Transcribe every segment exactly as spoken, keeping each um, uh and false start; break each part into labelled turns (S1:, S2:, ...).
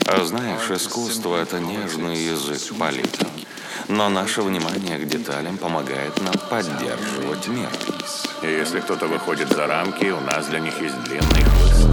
S1: А знаешь, искусство — это нежный язык политики. Но наше внимание к деталям помогает нам поддерживать мир.
S2: И если кто-то выходит за рамки, у нас для них есть длинный хвост.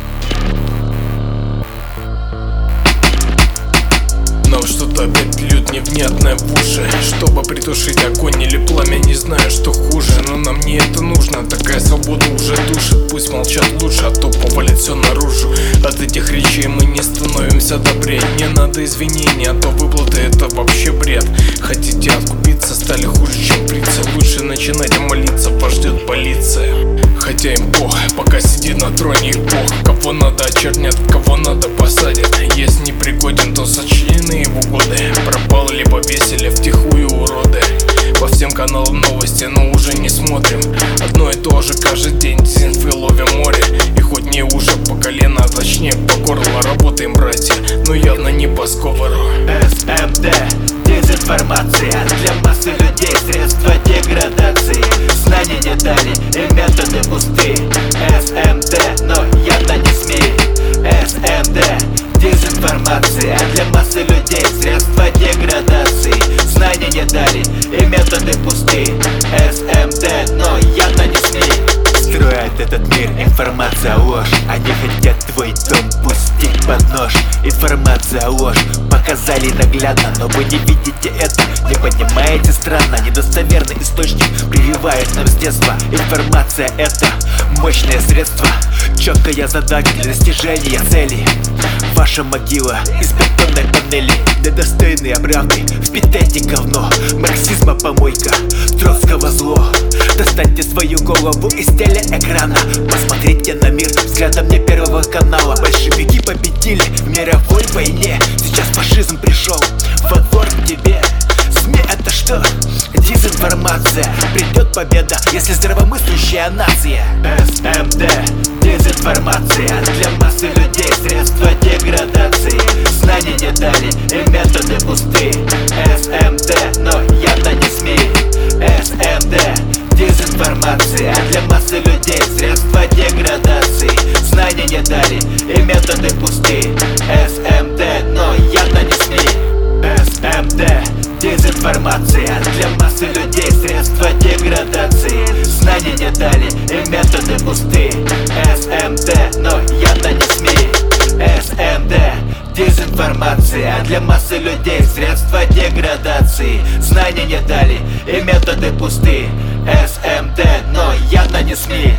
S3: Нам что-то опять льют невнятное в уши, чтобы притушить огонь или пламя, не знаю, что хуже. Но нам не это нужно, такая свобода уже душит. Пусть молчат лучше, а то повалит все наружу. От этих речей мы не становимся добрее. Не надо извинений, а то выплаты — это вообще бред. Хотите откупиться, стали хуже, чем фрицы. Лучше начинайте молиться, вас ждет полиция. Хотя им пох, пока сидит на троне их бог. Кого надо очернят, кого надо посадят. Если не пригоден, то сочлены его годы. Пропал или повесили втихую, уроды. По всем каналам новости, но уже не смотрим. Одно и то же каждый день, дезинфы ловим море. И хоть не уже по колено, а точнее по горло, работаем, братья, но явно не по сговору.
S4: эс эм дэ – дезинформация для массы людей, средства деградации. Знания не дали и методы пусты. эс эм дэ, но явно не смей. эс эм дэ – дезинформация для массы людей, средства деградации. Знания не дали и методы пусты. эс эм дэ, но явно не смей. Строят этот мир, информация ложь. Они хотят твой дом пустить под нож. Информация ложь, показали наглядно, но вы не видите это, не понимаете, странно. Недостоверный источник прививает нам с детства. Информация — это мощное средство, четкая задача для достижения целей. Ваша могила из бетонной панели, недостойные правды впитайте говно. Марксизма помойка, Троцкого зло. Достаньте свою голову из телеэкрана, посмотрите на мир взглядом не первого канала. Большевики победили в мировой войне, сейчас фашизм пришел во двор к тебе. СМИ — это что? Дезинформация. Придет победа, если здравомыслящая нация. эс эм дэ – дезинформация для массы людей, средства деградации. Знания не дали и методы пусты. эс эм дэ, но явно не смей. эс эм дэ – дезинформация для массы людей, средства деградации. Знания не дали и методы пусты. эс эм дэ, но явно не смей. эс эм дэ – дезинформация для массы людей, средства деградации. Знания не дали и методы пусты. эс эм дэ, но явно не смей. эс эм дэ – дезинформация для массы людей, средства деградации. Знания не дали и методы пусты. эс эм дэ, но явно не смей.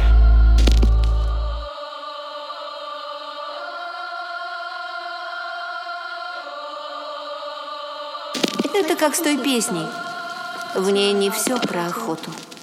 S5: Это как с той песней. В ней не все про охоту.